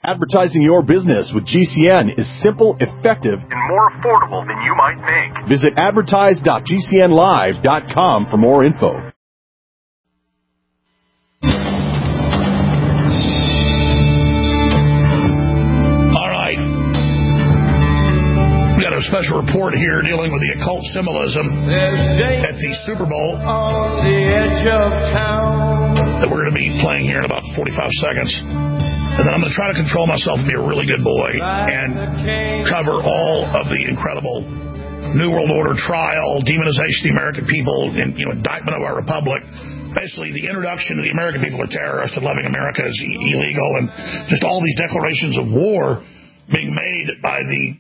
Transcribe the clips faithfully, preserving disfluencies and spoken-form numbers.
Advertising your business with G C N is simple, effective, and more affordable than you might think. Visit advertise dot g c n live dot com for more info. All right. We got a special report here dealing with the occult symbolism at the Super Bowl on the edge of town that we're going to be playing here in about forty-five seconds. And then I'm going to try to control myself and be a really good boy and cover all of the incredible New World Order trial, demonization of the American people, and, you know, indictment of our republic. Basically, the introduction to the American people are terrorists and loving America is illegal, and just all these declarations of war being made by the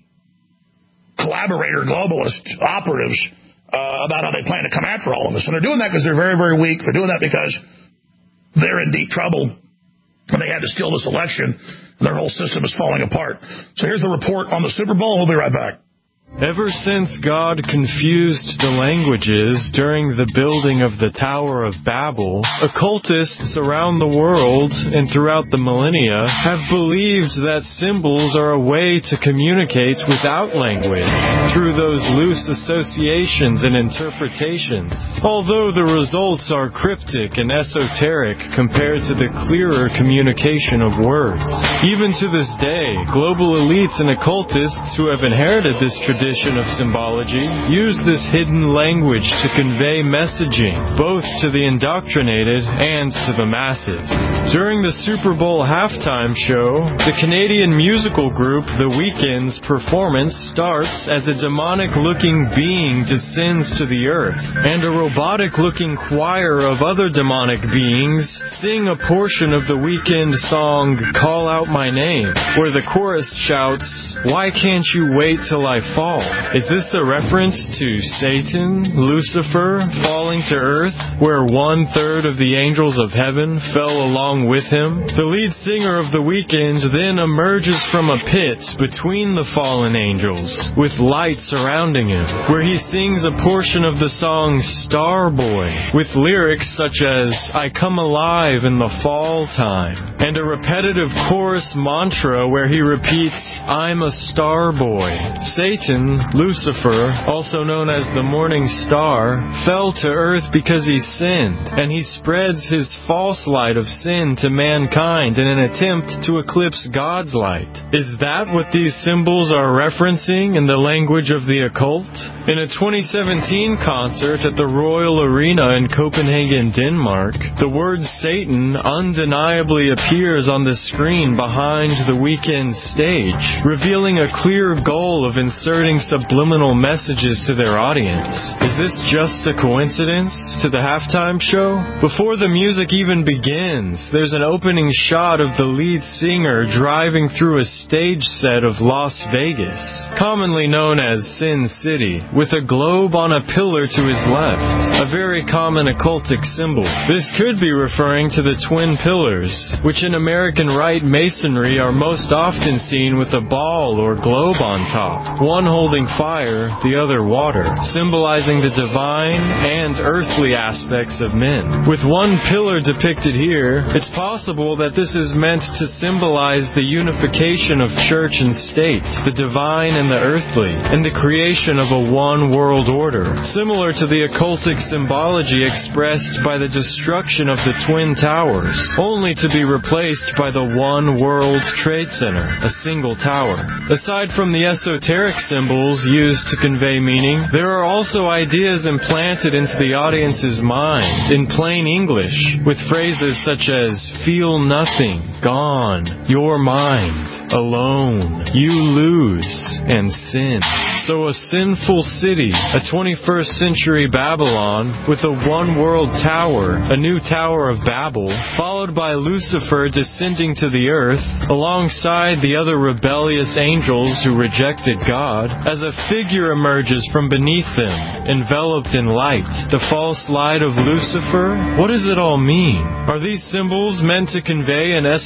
collaborator globalist operatives uh, about how they plan to come after all of us. And they're doing that because they're very, very weak. They're doing that because they're in deep trouble. And they had to steal this election. Their whole system is falling apart. So here's the report on the Super Bowl. We'll be right back. Ever since God confused the languages during the building of the Tower of Babel, occultists around the world and throughout the millennia have believed that symbols are a way to communicate without language, through those loose associations and interpretations. Although the results are cryptic and esoteric compared to the clearer communication of words. Even to this day, global elites and occultists who have inherited this tradition Tradition of symbology use this hidden language to convey messaging both to the indoctrinated and to the masses. During the Super Bowl halftime show, the Canadian musical group The Weeknd's performance starts as a demonic-looking being descends to the earth, and a robotic-looking choir of other demonic beings sing a portion of the Weeknd song Call Out My Name, where the chorus shouts, "Why can't you wait till I fall?" Is this a reference to Satan, Lucifer, falling to earth, where one-third of the angels of heaven fell along with him? The lead singer of The Weeknd then emerges from a pit between the fallen angels, with light surrounding him, where he sings a portion of the song Starboy, with lyrics such as, "I come alive in the fall time," and a repetitive chorus mantra where he repeats, "I'm a starboy." Satan, Lucifer, also known as the morning star, fell to earth because he sinned, and he spreads his false light of sin to mankind in an attempt to eclipse God's light. Is that what these symbols are referencing in the language of the occult? In a twenty seventeen concert at the Royal Arena in Copenhagen, Denmark, the word Satan undeniably appears on the screen behind the Weeknd stage, revealing a clear goal of inserting subliminal messages to their audience. Is this just a coincidence to the halftime show? Before the music even begins, there's an opening shot of the lead singer driving through a stage set of Las Vegas, commonly known as Sin City, with a globe on a pillar to his left, a very common occultic symbol. This could be referring to the twin pillars, which in American Rite Masonry are most often seen with a ball or globe on top, one holding fire, the other water, symbolizing the divine and earthly aspects of men. With one pillar depicted here, it's possible that this is meant to symbolize the unification of church and state, the divine and the earthly, and the creation of a one world order, similar to the occultic symbology expressed by the destruction of the Twin Towers, only to be replaced by the One World Trade Center, a single tower. Aside from the esoteric symbols used to convey meaning, there are also ideas implanted into the audience's mind in plain English, with phrases such as feel nothing, gone, your mind, alone, you lose, and sin. So a sinful city, a twenty-first century Babylon with a one world tower, a new Tower of Babel, followed by Lucifer descending to the earth alongside the other rebellious angels who rejected God, as a figure emerges from beneath them, enveloped in light. The false light of Lucifer? What does it all mean? Are these symbols meant to convey an esoteric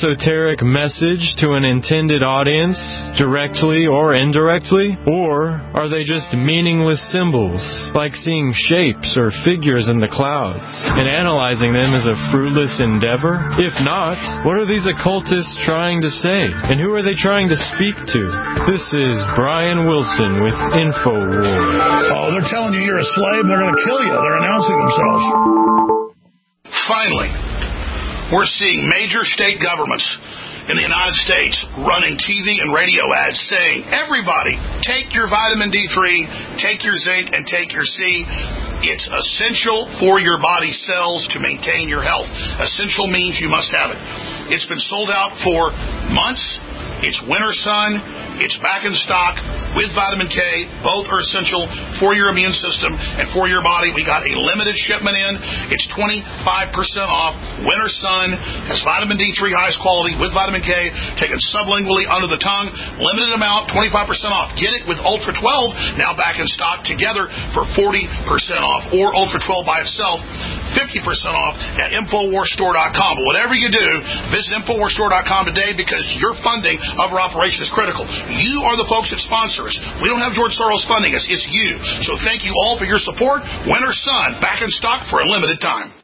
esoteric message to an intended audience, directly or indirectly? Or are they just meaningless symbols, like seeing shapes or figures in the clouds, and analyzing them as a fruitless endeavor? If not, what are these occultists trying to say? And who are they trying to speak to? This is Brian Wilson with InfoWars. Oh, they're telling you you're a slave and they're going to kill you. They're announcing themselves. Finally, we're seeing major state governments in the United States running T V and radio ads saying, everybody, take your vitamin D three, take your zinc, and take your C. It's essential for your body cells to maintain your health. Essential means you must have it. It's been sold out for months. It's winter sun. It's back in stock with vitamin K. Both are essential for your immune system and for your body. We got a limited shipment in. It's twenty-five percent off. Winter sun has vitamin D three, highest quality with vitamin K, taken sublingually under the tongue. Limited amount, twenty-five percent off. Get it with Ultra twelve, now back in stock together for forty percent off. Or Ultra twelve by itself, fifty percent off at Infowars Store dot com. But whatever you do, visit Infowars Store dot com today because your funding of our operation is critical. You are the folks that sponsor us. We don't have George Soros funding us. It's you. So thank you all for your support. Winter Sun, back in stock for a limited time.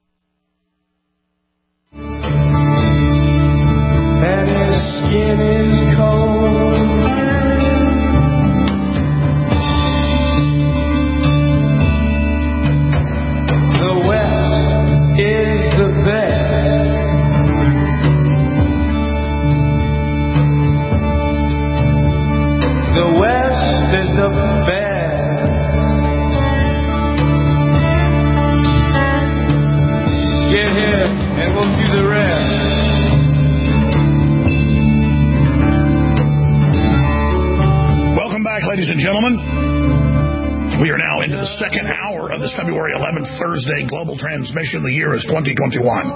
And his skin is cold. The West is the best. The West is the best. Get here and we'll do the rest. Welcome back, ladies and gentlemen. We are now into the second hour of this February eleventh, Thursday global transmission. The year is twenty twenty-one.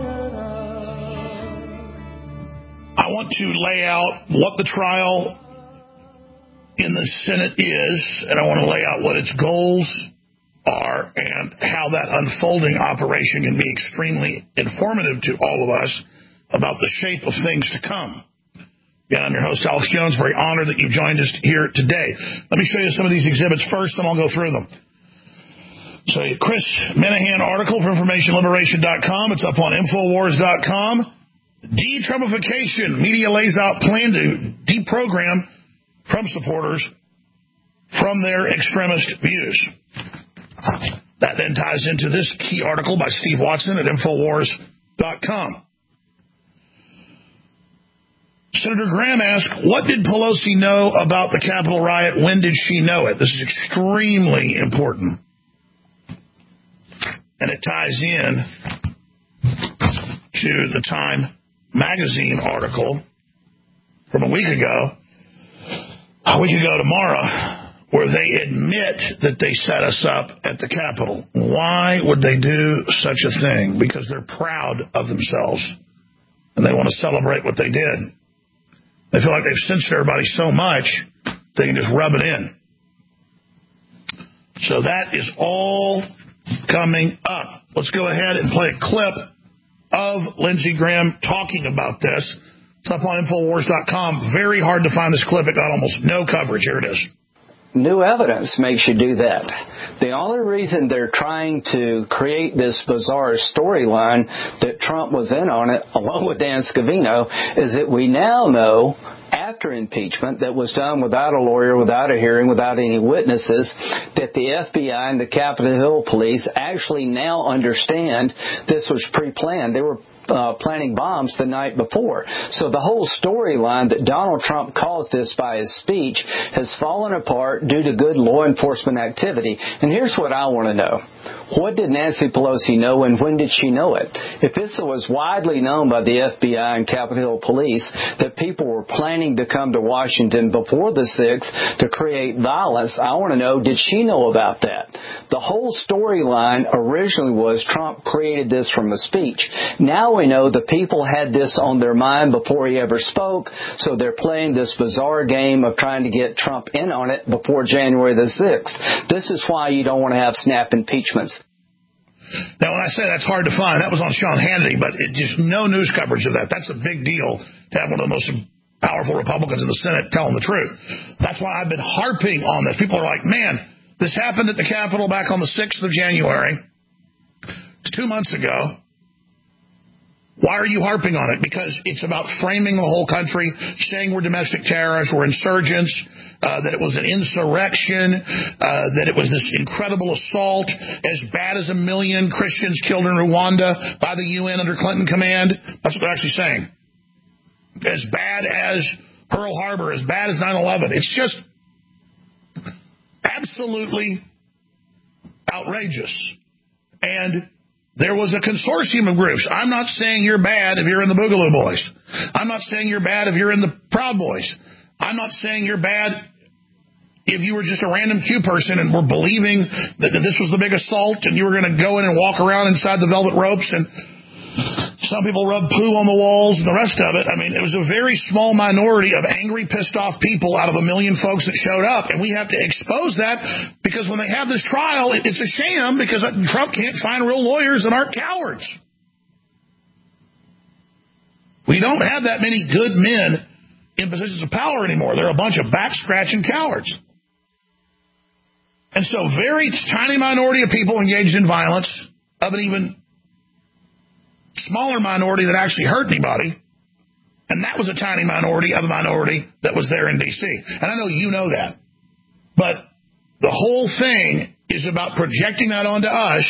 I want to lay out what the trial in the Senate is, and I want to lay out what its goals are and how that unfolding operation can be extremely informative to all of us about the shape of things to come. Again, I'm your host, Alex Jones. Very honored that you've joined us here today. Let me show you some of these exhibits first, and I'll go through them. So, Chris Minahan article from information liberation dot com. It's up on Infowars dot com. De-Trumpification. Media lays out plan to deprogram Trump supporters from their extremist views. That then ties into this key article by Steve Watson at Infowars dot com. Senator Graham asked, what did Pelosi know about the Capitol riot? When did she know it? This is extremely important. And it ties in to the Time magazine article from a week ago, a week ago tomorrow, where they admit that they set us up at the Capitol. Why would they do such a thing? Because they're proud of themselves, and they want to celebrate what they did. They feel like they've censored everybody so much, they can just rub it in. So that is all coming up. Let's go ahead and play a clip of Lindsey Graham talking about this. It's up on Infowars dot com. Very hard to find this clip. It got almost no coverage. Here it is. New evidence makes you do that. The only reason they're trying to create this bizarre storyline that Trump was in on it, along with Dan Scavino, is that we now know, after impeachment, that was done without a lawyer, without a hearing, without any witnesses, that the F B I and the Capitol Hill Police actually now understand this was pre-planned. They were Uh, planning bombs the night before. So the whole storyline that Donald Trump caused this by his speech has fallen apart due to good law enforcement activity. And here's what I want to know. What did Nancy Pelosi know, and when did she know it? If this was widely known by the F B I and Capitol Hill Police that people were planning to come to Washington before the sixth to create violence, I want to know, did she know about that? The whole storyline originally was Trump created this from a speech. Now we know the people had this on their mind before he ever spoke, so they're playing this bizarre game of trying to get Trump in on it before January the sixth. This is why you don't want to have snap impeachments. Now, when I say that's hard to find, that was on Sean Hannity, but it just no news coverage of that. That's a big deal to have one of the most powerful Republicans in the Senate telling the truth. That's why I've been harping on this. People are like, man, this happened at the Capitol back on the sixth of January. It's two months ago. Why are you harping on it? Because it's about framing the whole country, saying we're domestic terrorists, we're insurgents, uh, that it was an insurrection, uh, that it was this incredible assault, as bad as a million Christians killed in Rwanda by the U N under Clinton command. That's what they're actually saying. As bad as Pearl Harbor, as bad as nine eleven. It's just absolutely outrageous. And there was a consortium of groups. I'm not saying you're bad if you're in the Boogaloo Boys. I'm not saying you're bad if you're in the Proud Boys. I'm not saying you're bad if you were just a random Q person and were believing that, that this was the big assault and you were going to go in and walk around inside the velvet ropes and some people rub poo on the walls and the rest of it. I mean, it was a very small minority of angry, pissed off people out of a million folks that showed up. And we have to expose that because when they have this trial, it, it's a sham because Trump can't find real lawyers that aren't cowards. We don't have that many good men in positions of power anymore. They're a bunch of back-scratching cowards. And so very tiny minority of people engaged in violence of an even smaller minority that actually hurt anybody, and that was a tiny minority of a minority that was there in D C. And I know you know that. But the whole thing is about projecting that onto us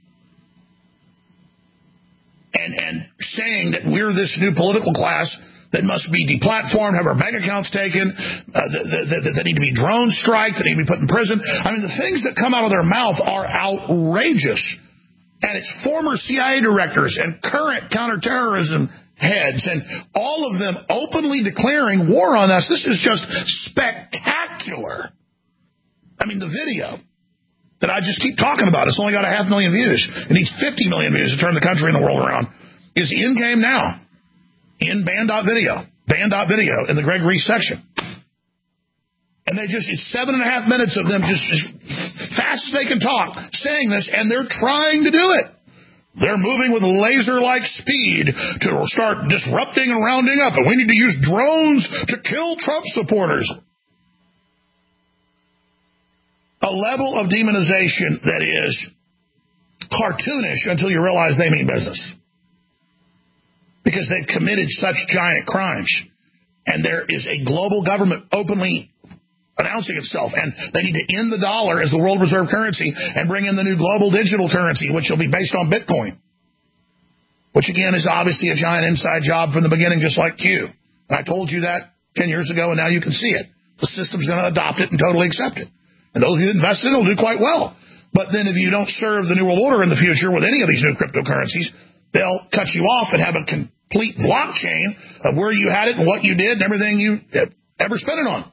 and, and saying that we're this new political class that must be deplatformed, have our bank accounts taken, uh, that, that, that, that need to be drone striked, that need to be put in prison. I mean, the things that come out of their mouth are outrageous. And it's former C I A directors and current counterterrorism heads and all of them openly declaring war on us. This is just spectacular. I mean, the video that I just keep talking about, it's only got a half million views. It needs fifty million views to turn the country and the world around, is in game now in band.video, band.video in the Greg Reese section. And they just, it's seven and a half minutes of them just as fast as they can talk, saying this, and they're trying to do it. They're moving with laser-like speed to start disrupting and rounding up, and we need to use drones to kill Trump supporters. A level of demonization that is cartoonish until you realize they mean business. Because they've committed such giant crimes. And there is a global government openly announcing itself, and they need to end the dollar as the world reserve currency and bring in the new global digital currency, which will be based on Bitcoin, which again is obviously a giant inside job from the beginning, just like Q. And I told you that ten years ago, and now you can see it. The system's going to adopt it and totally accept it. And those who invest in it will do quite well. But then if you don't serve the New World Order in the future with any of these new cryptocurrencies, they'll cut you off and have a complete blockchain of where you had it and what you did and everything you ever spent it on.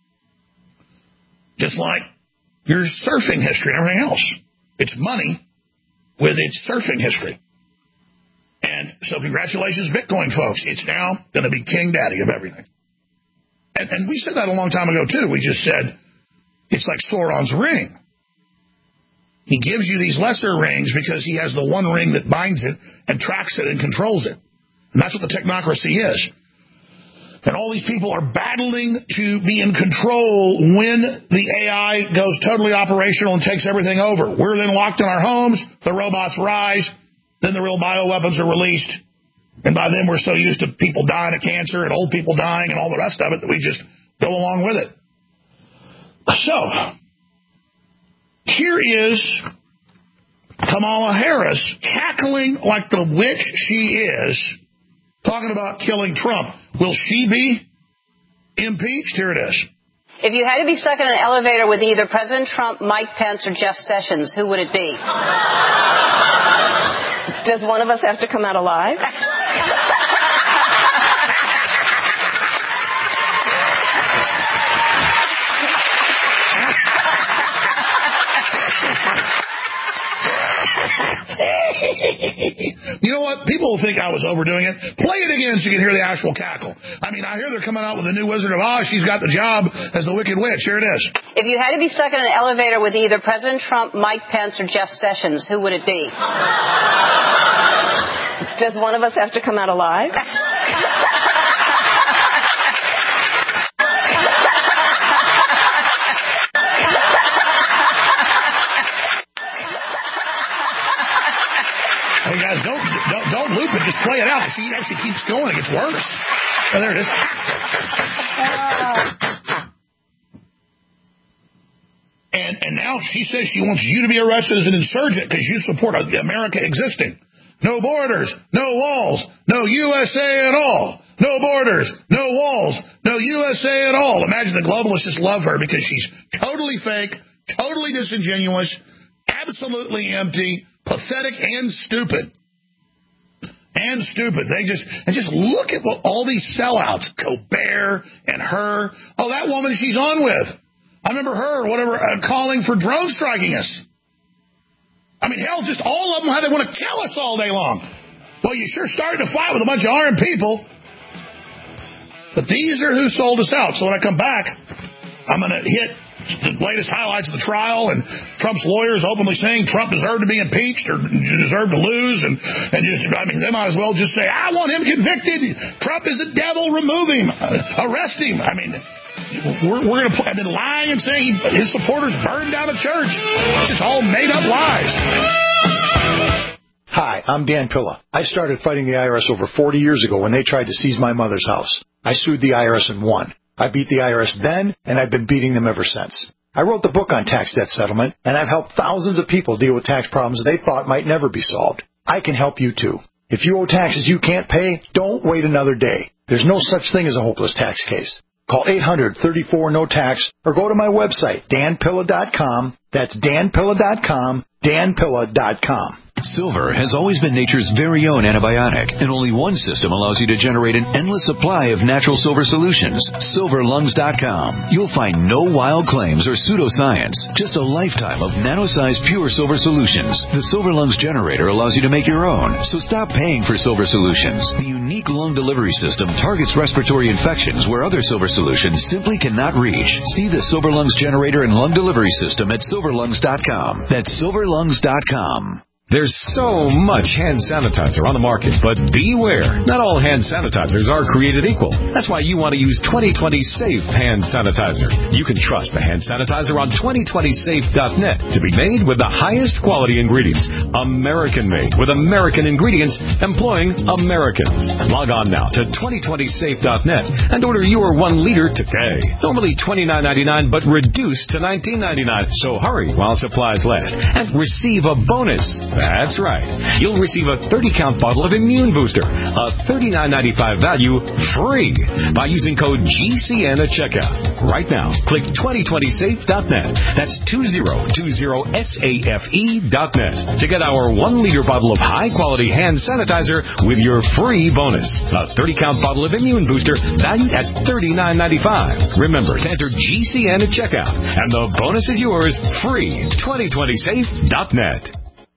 Just like your surfing history and everything else. It's money with its surfing history. And so congratulations, Bitcoin folks. It's now going to be king daddy of everything. And, and we said that a long time ago, too. We just said it's like Sauron's ring. He gives you these lesser rings because he has the one ring that binds it and tracks it and controls it. And that's what the technocracy is. And all these people are battling to be in control when the A I goes totally operational and takes everything over. We're then locked in our homes, the robots rise, then the real bioweapons are released, and by then we're so used to people dying of cancer and old people dying and all the rest of it that we just go along with it. So, here is Kamala Harris cackling like the witch she is, talking about killing Trump. Will she be impeached? Here it is. If you had to be stuck in an elevator with either President Trump, Mike Pence, or Jeff Sessions, who would it be? Does one of us have to come out alive? You know what? People will think I was overdoing it. Play it again so you can hear the actual cackle. I mean, I hear they're coming out with a new Wizard of Oz. She's got the job as the Wicked Witch. Here it is. If you had to be stuck in an elevator with either President Trump, Mike Pence, or Jeff Sessions, who would it be? Does one of us have to come out alive? Hey guys, don't, don't don't loop it. Just play it out. See, it actually keeps going. It gets worse. Oh, there it is. And and now she says she wants you to be arrested as an insurgent because you support America existing. No borders, no walls, no U S A at all. No borders, no walls, no U S A at all. Imagine the globalists just love her because she's totally fake, totally disingenuous, absolutely empty, pathetic, and stupid. And stupid. They just and just look at what all these sellouts, Colbert and her. Oh, that woman she's on with. I remember her, whatever, uh, calling for drone striking us. I mean, hell, just all of them, how they want to kill us all day long. Well, you're sure starting to fight with a bunch of armed people. But these are who sold us out. So when I come back, I'm going to hit the latest highlights of the trial, and Trump's lawyers openly saying Trump deserved to be impeached or deserved to lose, and, and just, I mean, they might as well just say, I want him convicted. Trump is a devil. Remove him. Uh, arrest him. I mean, we're, we're going to, I've been lying and saying he, his supporters burned down a church. It's just all made up lies. Hi, I'm Dan Pilla. I started fighting the I R S over forty years ago when they tried to seize my mother's house. I sued the I R S and won. I beat the I R S then, and I've been beating them ever since. I wrote the book on tax debt settlement, and I've helped thousands of people deal with tax problems they thought might never be solved. I can help you, too. If you owe taxes you can't pay, don't wait another day. There's no such thing as a hopeless tax case. Call eight hundred, thirty-four, no tax, or go to my website, dan pilla dot com. That's dan pilla dot com, dan pilla dot com. Silver has always been nature's very own antibiotic, and only one system allows you to generate an endless supply of natural silver solutions. silver lungs dot com. You'll find no wild claims or pseudoscience, just a lifetime of nano-sized pure silver solutions. The Silver Lungs generator allows you to make your own, so stop paying for silver solutions. The unique lung delivery system targets respiratory infections where other silver solutions simply cannot reach. See the Silver Lungs generator and lung delivery system at silver lungs dot com. That's silver lungs dot com. There's so much hand sanitizer on the market, but beware. Not all hand sanitizers are created equal. That's why you want to use twenty twenty Safe Hand Sanitizer. You can trust the hand sanitizer on twenty twenty safe dot net to be made with the highest quality ingredients. American-made with American ingredients employing Americans. Log on now to twenty twenty safe dot net and order your one liter today. Normally twenty-nine ninety-nine, but reduced to nineteen ninety-nine. So hurry while supplies last and receive a bonus. That's right. You'll receive a thirty count bottle of Immune Booster, a thirty-nine ninety-five value, free by using code G C N at checkout. Right now, click twenty twenty safe dot net. That's twenty twenty safe dot net to get our one liter bottle of high-quality hand sanitizer with your free bonus. A thirty count bottle of Immune Booster valued at thirty-nine ninety-five. Remember to enter G C N at checkout, and the bonus is yours free. twenty twenty safe dot net.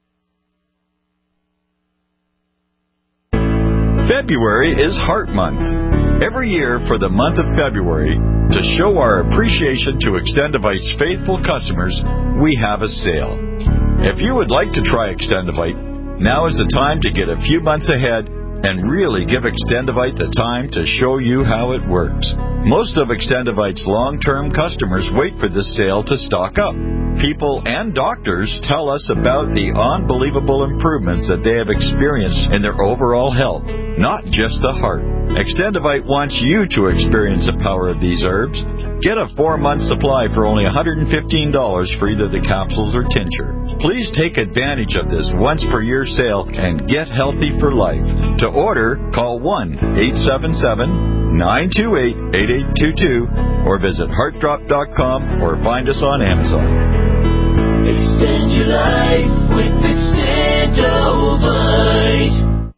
February is Heart Month. Every year for the month of February, to show our appreciation to Extendivite's faithful customers, we have a sale. If you would like to try Extendivite, now is the time to get a few months ahead and really give Extendivite the time to show you how it works. Most of Extendivite's long-term customers wait for this sale to stock up. People and doctors tell us about the unbelievable improvements that they have experienced in their overall health, not just the heart. Extendivite wants you to experience the power of these herbs. Get a four-month supply for only one hundred fifteen dollars for either the capsules or tincture. Please take advantage of this once-per-year sale and get healthy for life. To order, call one eight seven seven, nine two eight, eight eight two two or visit heart drop dot com or find us on Amazon. Extend your life with Extendovite.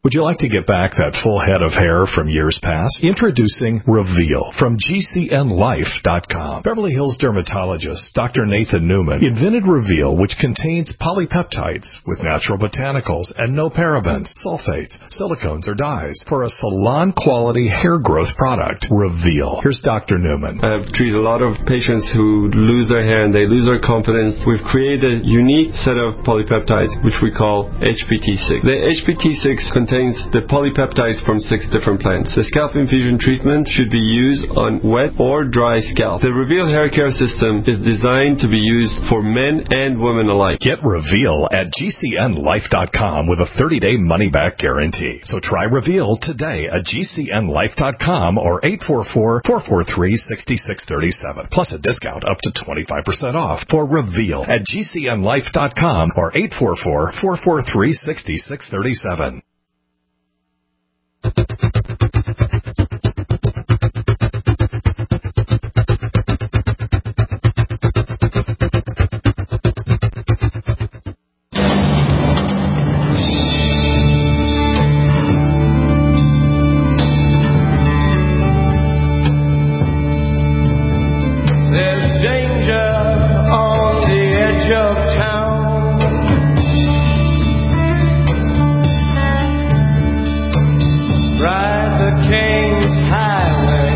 Would you like to get back that full head of hair from years past? Introducing Reveal from G C N Life dot com. Beverly Hills dermatologist Doctor Nathan Newman invented Reveal, which contains polypeptides with natural botanicals and no parabens, sulfates, silicones, or dyes for a salon-quality hair growth product. Reveal. Here's Doctor Newman. I've treated a lot of patients who lose their hair and they lose their confidence. We've created a unique set of polypeptides, which we call H P T six. The H P T six contains the polypeptides from six different plants. The scalp infusion treatment should be used on wet or dry scalp. The Reveal hair care system is designed to be used for men and women alike. Get Reveal at G C N Life dot com with a thirty-day money-back guarantee. So try Reveal today at G C N Life dot com or eight four four, four four three, six six three seven. Plus a discount up to twenty-five percent off for Reveal at G C N Life dot com or eight four four, four four three, six six three seven. There's danger on the edge of town. Ride the King's Highway,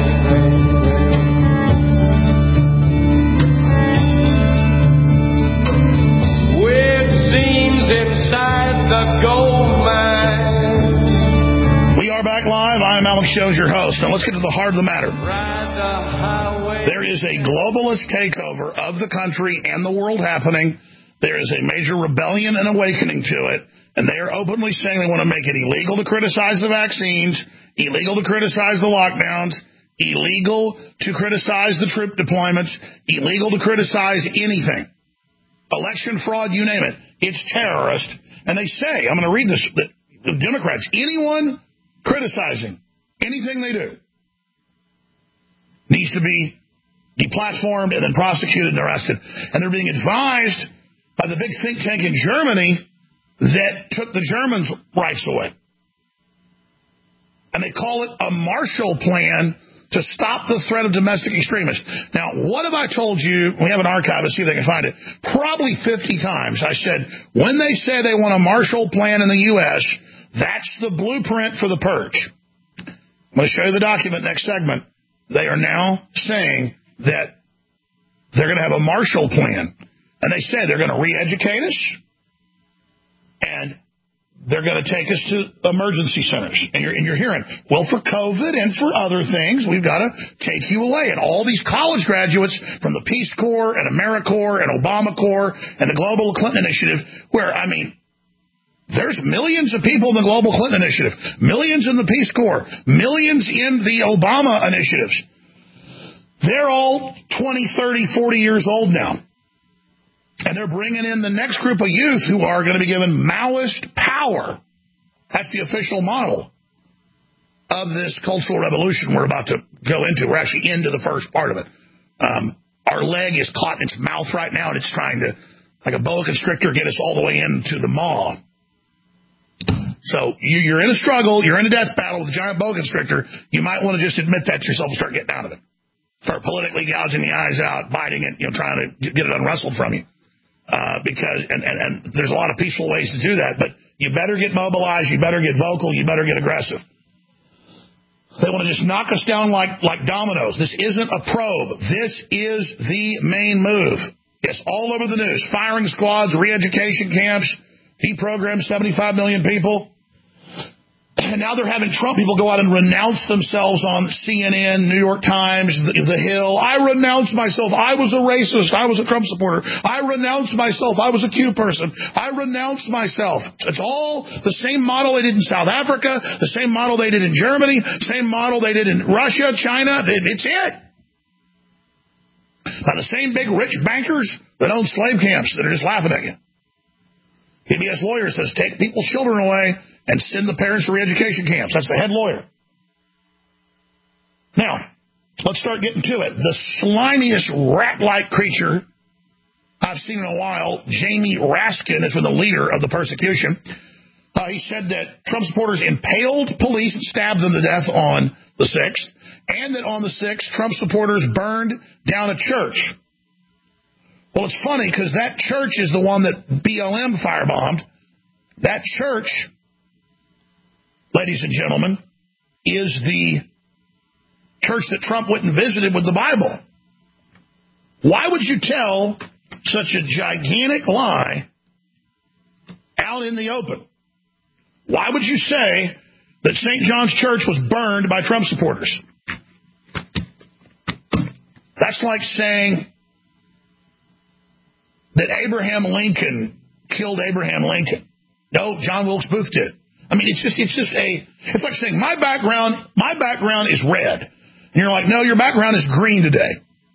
with seams inside the gold mine. We are back live. I am Alex Jones, your host. Now let's get to the heart of the matter. Ride the highway. There is a globalist takeover of the country and the world happening. There is a major rebellion and awakening to it. And they are openly saying they want to make it illegal to criticize the vaccines, illegal to criticize the lockdowns, illegal to criticize the troop deployments, illegal to criticize anything. Election fraud, you name it. It's terrorist. And they say, I'm going to read this, the Democrats, anyone criticizing anything they do needs to be deplatformed and then prosecuted and arrested. And they're being advised by the big think tank in Germany that took the Germans' rights away. And they call it a Marshall Plan to stop the threat of domestic extremists. Now, what have I told you? We have an archive. Let's see if they can find it. Probably fifty times I said, when they say they want a Marshall Plan in the U S, that's the blueprint for the purge. I'm going to show you the document next segment. They are now saying that they're going to have a Marshall Plan. And they say they're going to re-educate us. And they're going to take us to emergency centers. And you're, and you're hearing, well, for COVID and for other things, we've got to take you away. And all these college graduates from the Peace Corps and AmeriCorps and Obama Corps and the Global Clinton Initiative, where, I mean, there's millions of people in the Global Clinton Initiative, millions in the Peace Corps, millions in the Obama initiatives. They're all twenty, thirty, forty years old now. And they're bringing in the next group of youth who are going to be given Maoist power. That's the official model of this cultural revolution we're about to go into. We're actually into the first part of it. Um, our leg is caught in its mouth right now, and it's trying to, like a boa constrictor, get us all the way into the maw. So you, you're in a struggle. You're in a death battle with a giant boa constrictor. You might want to just admit that to yourself and start getting out of it. Start politically gouging the eyes out, biting it, you know, trying to get it unwrestled from you. Uh, because, and, and, and there's a lot of peaceful ways to do that, but you better get mobilized, you better get vocal, you better get aggressive. They want to just knock us down like, like dominoes. This isn't a probe. This is the main move. Yes, all over the news. Firing squads, re-education camps, deprogram seventy-five million people. And now they're having Trump people go out and renounce themselves on C N N, New York Times, The, the Hill. I renounced myself. I was a racist. I was a Trump supporter. I renounced myself. I was a Q person. I renounced myself. It's all the same model they did in South Africa, the same model they did in Germany, same model they did in Russia, China. It's it. Now, the same big rich bankers that own slave camps that are just laughing at you. P B S lawyer says take people's children away and send the parents to re-education camps. That's the head lawyer. Now, let's start getting to it. The slimiest rat-like creature I've seen in a while, Jamie Raskin, has been the leader of the persecution. Uh, he said that Trump supporters impaled police and stabbed them to death on the sixth, and that on the sixth, Trump supporters burned down a church. Well, it's funny because that church is the one that B L M firebombed. That church, ladies and gentlemen, is the church that Trump went and visited with the Bible. Why would you tell such a gigantic lie out in the open? Why would you say that Saint John's Church was burned by Trump supporters? That's like saying that Abraham Lincoln killed Abraham Lincoln. No, John Wilkes Booth did. I mean, it's just, it's just a, it's like saying my background, my background is red. And you're like, no, your background is green today.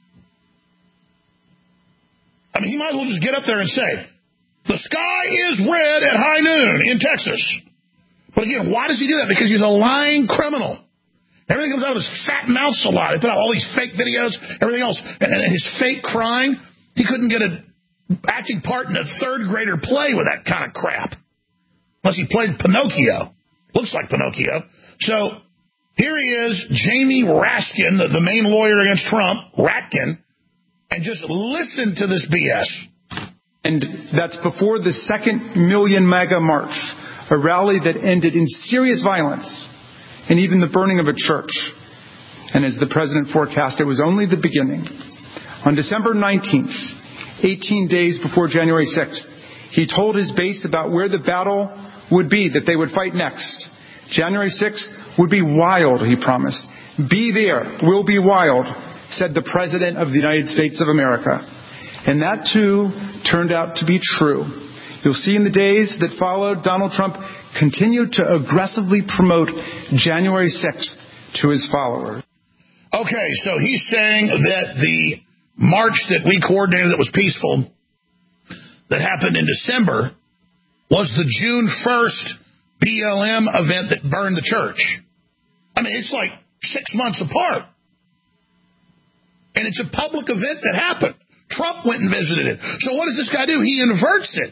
I mean, he might as well just get up there and say, the sky is red at high noon in Texas. But again, why does he do that? Because he's a lying criminal. Everything comes out of his fat mouth a lot. They put out all these fake videos, everything else. And, and his fake crying, he couldn't get an acting part in a third grader play with that kind of crap. Unless he played Pinocchio. Looks like Pinocchio. So here he is, Jamie Raskin, the, the main lawyer against Trump, Ratkin, and just listen to this B S. And that's before the second Million MAGA March, a rally that ended in serious violence and even the burning of a church. And as the president forecast, it was only the beginning. On December nineteenth, eighteen days before January sixth, he told his base about where the battle would be that they would fight next. January sixth would be wild, he promised. Be there, we'll be wild, said the President of the United States of America. And that, too, turned out to be true. You'll see in the days that followed, Donald Trump continued to aggressively promote January sixth to his followers. Okay, so he's saying that the march that we coordinated that was peaceful, that happened in December, was the June first B L M event that burned the church. I mean, it's like six months apart. And it's a public event that happened. Trump went and visited it. So what does this guy do? He inverts it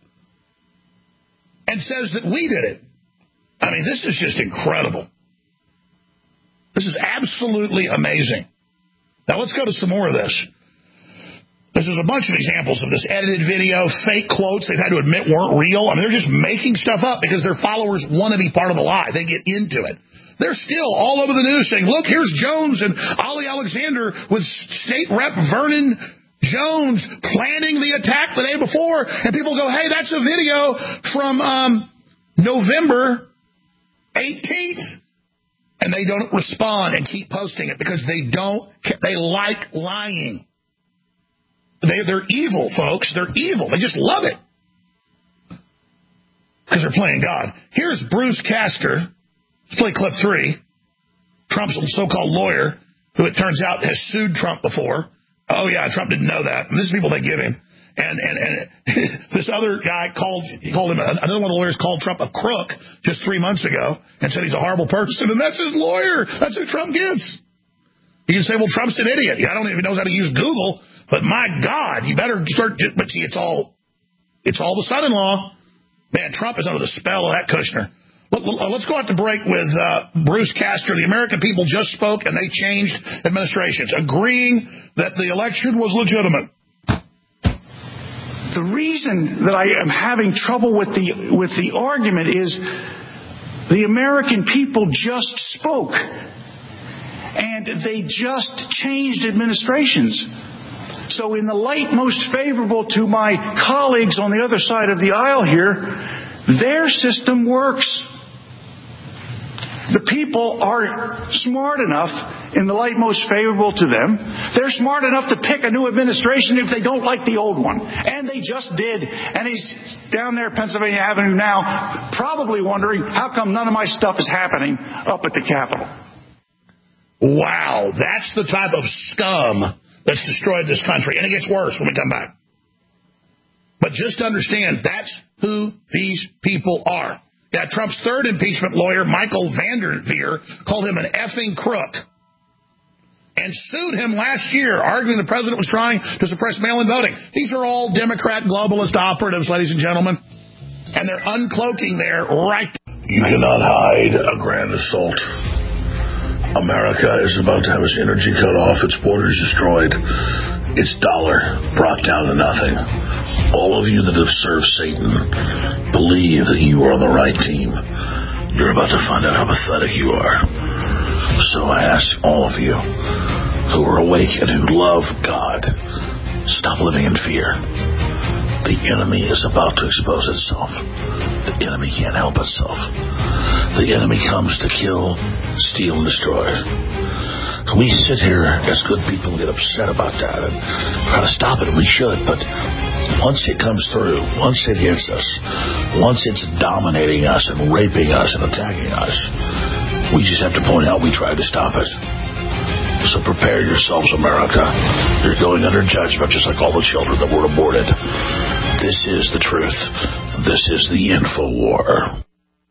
and says that we did it. I mean, this is just incredible. This is absolutely amazing. Now, let's go to some more of this. This is a bunch of examples of this edited video, fake quotes they've had to admit weren't real. I mean, they're just making stuff up because their followers want to be part of the lie. They get into it. They're still all over the news saying, look, here's Jones and Ali Alexander with State Rep Vernon Jones planning the attack the day before. And people go, hey, that's a video from um, November eighteenth. And they don't respond and keep posting it because they don't, they like lying. They, they're evil, folks. They're evil. They just love it. Because they're playing God. Here's Bruce Castor. Let's play clip three. Trump's so-called lawyer, who it turns out has sued Trump before. Oh, yeah, Trump didn't know that. And this is people they give him. And and, and this other guy called, he called him, another one of the lawyers called Trump a crook just three months ago and said he's a horrible person. And that's his lawyer. That's who Trump gets. You can say, well, Trump's an idiot. I don't even know how to use Google. But my God, you better start. But see, it's all, it's all the son-in-law. Man, Trump is under the spell of that Kushner. Let's go out to break with uh, Bruce Castor. The American people just spoke, and they changed administrations, agreeing that the election was legitimate. The reason that I am having trouble with the with the argument is the American people just spoke, and they just changed administrations. So in the light most favorable to my colleagues on the other side of the aisle here, their system works. The people are smart enough, in the light most favorable to them, they're smart enough to pick a new administration if they don't like the old one. And they just did. And he's down there at Pennsylvania Avenue now, probably wondering, how come none of my stuff is happening up at the Capitol? Wow, that's the type of scum that's destroyed this country. And it gets worse when we come back. But just understand, that's who these people are. Yeah, Trump's third impeachment lawyer, Michael Vanderveer, called him an effing crook and sued him last year, arguing the president was trying to suppress mail-in voting. These are all Democrat globalist operatives, ladies and gentlemen. And they're uncloaking there right. You cannot hide a grand assault. America is about to have its energy cut off, its borders destroyed, its dollar brought down to nothing. All of you that have served Satan, believe that you are on the right team. You're about to find out how pathetic you are. So I ask all of you who are awake and who love God, stop living in fear. The enemy is about to expose itself. The enemy can't help itself. The enemy comes to kill, steal, and destroy. We sit here as good people and get upset about that and try to stop it, and we should, but once it comes through, once it hits us, once it's dominating us and raping us and attacking us, we just have to point out we tried to stop it. So prepare yourselves, America. You're going under judgment just like all the children that were aborted. This is the truth. This is the InfoWar.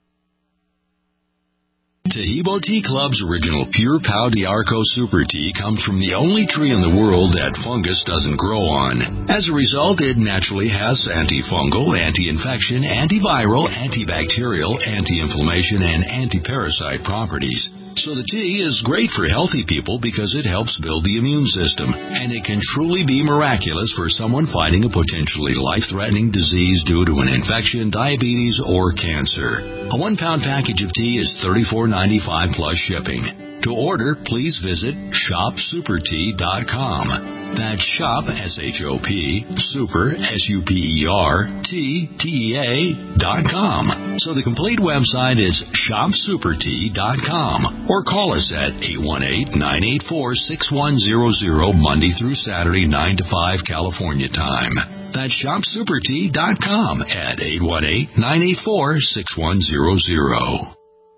Taheebo Tea Club's original Pure Pau d'Arco Super Tea comes from the only tree in the world that fungus doesn't grow on. As a result, it naturally has antifungal, anti-infection, antiviral, antibacterial, anti-inflammation, and anti-parasite properties. So the tea is great for healthy people because it helps build the immune system, and it can truly be miraculous for someone fighting a potentially life-threatening disease due to an infection, diabetes, or cancer. A one-pound package of tea is thirty-four ninety-five plus shipping. To order, please visit shop super tea dot com. That's shop, S H O P, super, S U P E R, T, T E A, dot com. So the complete website is shop super tea dot com. Or call us at eight one eight, nine eight four, six one zero zero, Monday through Saturday, nine to five, California time. That's shop super tea dot com at eight one eight, nine eight four, six one zero zero.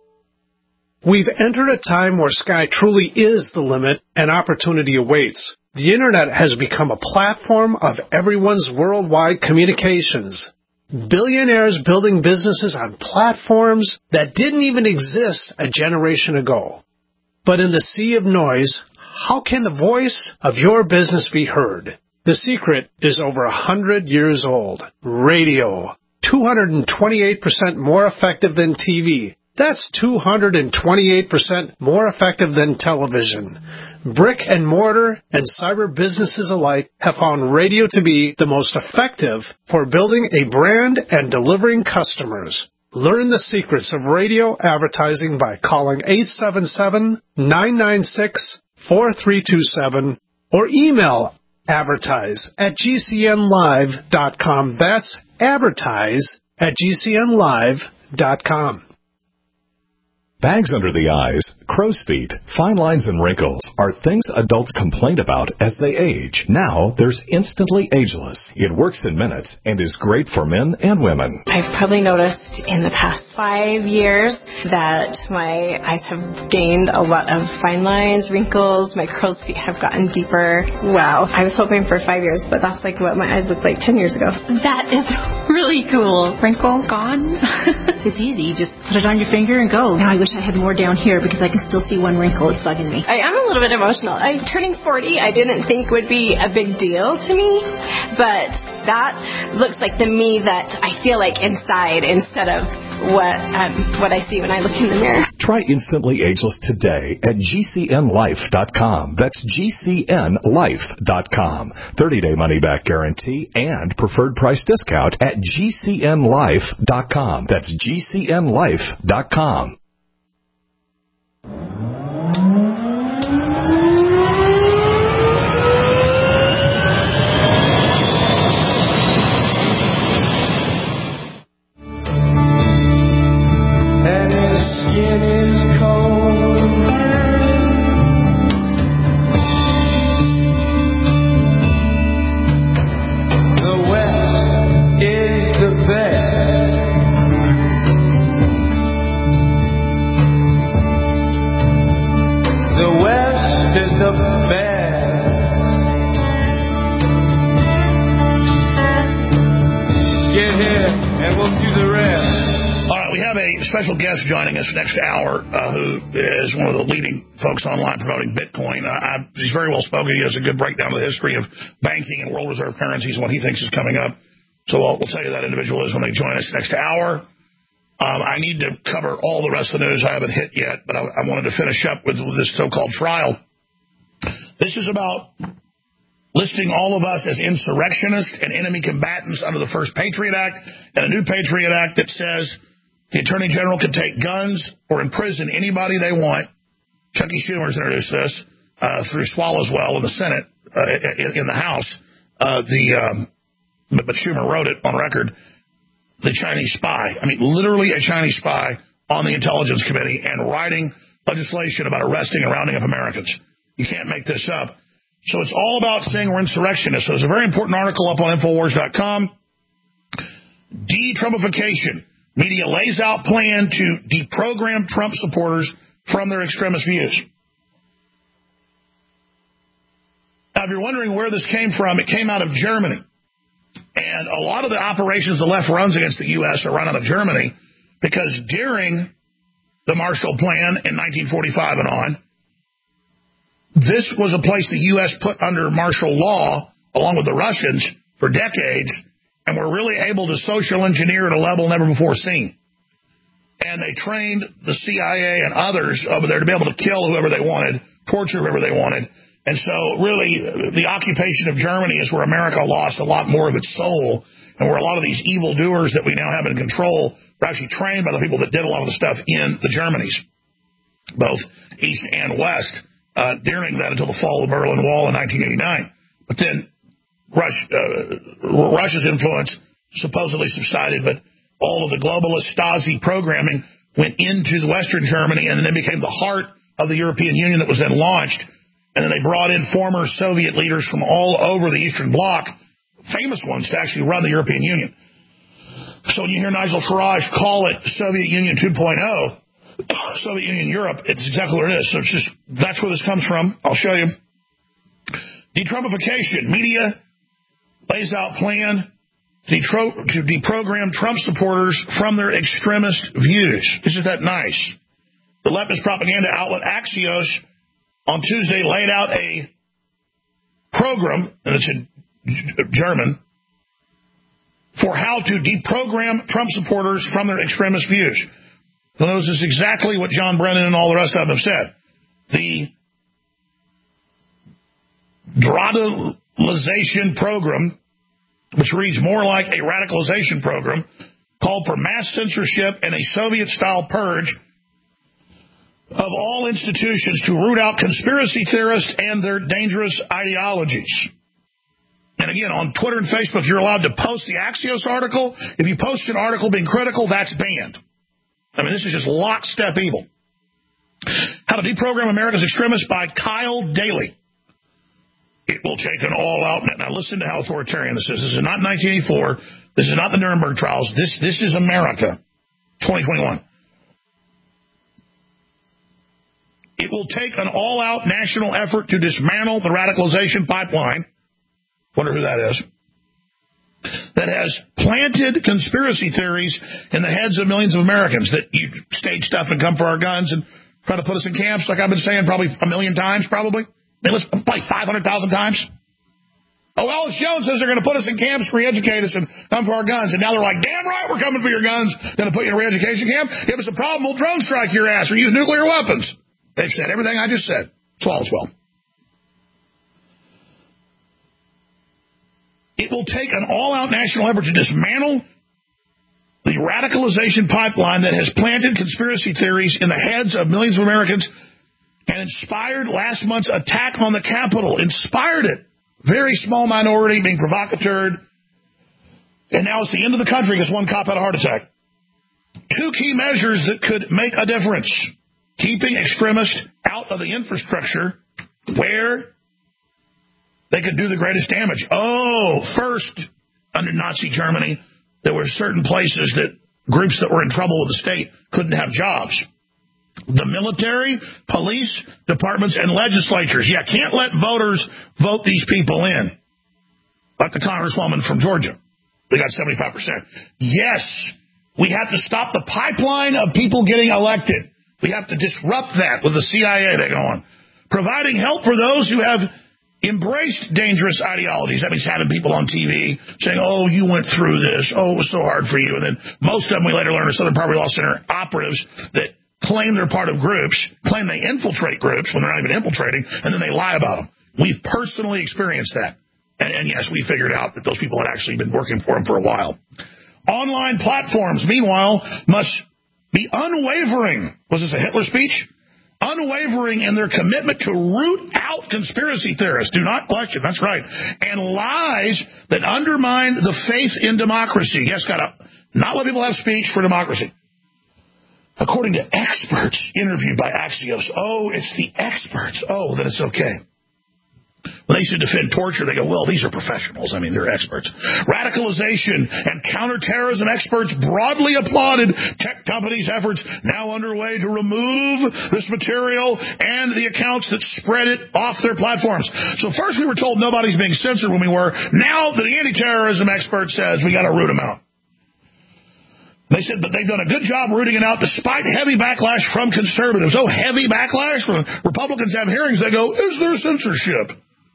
We've entered a time where sky truly is the limit and opportunity awaits. The Internet has become a platform of everyone's worldwide communications. Billionaires building businesses on platforms that didn't even exist a generation ago. But in the sea of noise, how can the voice of your business be heard? The secret is over a hundred years old. Radio. two hundred twenty-eight percent more effective than T V. That's two hundred twenty-eight percent more effective than television. Brick and mortar and cyber businesses alike have found radio to be the most effective for building a brand and delivering customers. Learn the secrets of radio advertising by calling eight seven seven, nine nine six, four three two seven or email advertise at g c n live dot com. That's advertise at g c n live dot com. Bags under the eyes, crow's feet, fine lines, and wrinkles are things adults complain about as they age. Now, there's Instantly Ageless. It works in minutes and is great for men and women. I've probably noticed in the past five years that my eyes have gained a lot of fine lines, wrinkles, my crow's feet have gotten deeper. Wow. I was hoping for five years, but that's like what my eyes looked like ten years ago. That is really cool. Wrinkle gone. It's easy. You just put it on your finger and go. Now I wish I had more down here because I can still see one wrinkle. It's bugging me. I am a little bit emotional. I turning forty, I didn't think would be a big deal to me, but that looks like the me that I feel like inside instead of what um, what I see when I look in the mirror. Try Instantly Ageless today at g c n life dot com. That's g c n life dot com. thirty-day money-back guarantee and preferred price discount at g c n life dot com. That's g c n life dot com. Special guest joining us next hour, uh, who is one of the leading folks online promoting Bitcoin. Uh, I, he's very well spoken. He has a good breakdown of the history of banking and world reserve currencies and what he thinks is coming up. So we'll, we'll tell you that individual is when they join us next hour. Um, I need to cover all the rest of the news I haven't hit yet, but I, I wanted to finish up with, with this so-called trial. This is about listing all of us as insurrectionists and enemy combatants under the first Patriot Act and a new Patriot Act that says the Attorney General can take guns or imprison anybody they want. Chucky Schumer's introduced this uh, through Swallowswell in the Senate, uh, in, in the House. Uh, the um, but, but Schumer wrote it on record. The Chinese spy, I mean, literally a Chinese spy on the Intelligence Committee and writing legislation about arresting and rounding up Americans. You can't make this up. So it's all about saying we're insurrectionists. So there's a very important article up on Infowars dot com. De-Trumpification. Media lays out plan to deprogram Trump supporters from their extremist views. Now, if you're wondering where this came from, it came out of Germany. And a lot of the operations the left runs against the U S are run out of Germany because during the Marshall Plan in nineteen forty-five and on, this was a place the U S put under martial law, along with the Russians, for decades, and were really able to social engineer at a level never before seen. And they trained the C I A and others over there to be able to kill whoever they wanted, torture whoever they wanted. And so, really, the occupation of Germany is where America lost a lot more of its soul, and where a lot of these evildoers that we now have in control were actually trained by the people that did a lot of the stuff in the Germanys, both East and West, uh, during that until the fall of the Berlin Wall in nineteen eighty-nine. But then Russia, uh, Russia's influence supposedly subsided, but all of the globalist Stasi programming went into the Western Germany, and then it became the heart of the European Union that was then launched. And then they brought in former Soviet leaders from all over the Eastern Bloc, famous ones, to actually run the European Union. So when you hear Nigel Farage call it Soviet Union two point oh, Soviet Union Europe, it's exactly what it is. So it's just, that's where this comes from. I'll show you. De-Trumpification. Media lays out plan to deprogram Trump supporters from their extremist views. Isn't that nice? The leftist propaganda outlet Axios on Tuesday laid out a program, and it's in German, for how to deprogram Trump supporters from their extremist views. You'll notice this is exactly what John Brennan and all the rest of them have said. The radicalization program, which reads more like a radicalization program, called for mass censorship and a Soviet-style purge of all institutions to root out conspiracy theorists and their dangerous ideologies. And again, on Twitter and Facebook, you're allowed to post the Axios article. If you post an article being critical, that's banned. I mean, this is just lockstep evil. How to Deprogram America's Extremists by Kyle Daly. It will take an all-out... Now, listen to how authoritarian this is. This is not nineteen eighty-four. This is not the Nuremberg trials. This, this is America, twenty twenty-one. It will take an all-out national effort to dismantle the radicalization pipeline, wonder who that is, that has planted conspiracy theories in the heads of millions of Americans, that you stage stuff and come for our guns and try to put us in camps, like I've been saying probably a million times, probably. I mean, let's probably five hundred thousand times. Oh, Alex Jones says they're going to put us in camps, re-educate us, and come for our guns. And now they're like, damn right, we're coming for your guns. Going to put you in a re-education camp? Give us a problem, we'll drone strike your ass or use nuclear weapons. They've said everything I just said. Swallowswell. It will take an all-out national effort to dismantle the radicalization pipeline that has planted conspiracy theories in the heads of millions of Americans and inspired last month's attack on the Capitol. Inspired it. Very small minority being provocateur. And now it's the end of the country because one cop had a heart attack. Two key measures that could make a difference. Keeping extremists out of the infrastructure where they could do the greatest damage. Oh, first, under Nazi Germany, there were certain places that groups that were in trouble with the state couldn't have jobs. The military, police departments, and legislatures. Yeah, can't let voters vote these people in. Like the congresswoman from Georgia. They got seventy-five percent. Yes, we have to stop the pipeline of people getting elected. We have to disrupt that with the C I A. They go on. Providing help for those who have embraced dangerous ideologies. That means having people on T V saying, oh, you went through this. Oh, it was so hard for you. And then most of them we later learned are Southern Poverty Law Center operatives that claim they're part of groups, claim they infiltrate groups when they're not even infiltrating, and then they lie about them. We've personally experienced that. And, and yes, we figured out that those people had actually been working for them for a while. Online platforms, meanwhile, must be unwavering. Was this a Hitler speech? Unwavering in their commitment to root out conspiracy theorists. Do not question. That's right. And lies that undermine the faith in democracy. Yes, gotta not let people have speech for democracy. According to experts interviewed by Axios. Oh, it's the experts. Oh, then it's okay. When they used to defend torture, they go, well, these are professionals. I mean, they're experts. Radicalization and counterterrorism experts broadly applauded tech companies' efforts now underway to remove this material and the accounts that spread it off their platforms. So first we were told nobody's being censored when we were. Now the anti-terrorism expert says we got to root them out. They said that they've done a good job rooting it out despite heavy backlash from conservatives. Oh, heavy backlash? When Republicans have hearings, they go, is there censorship?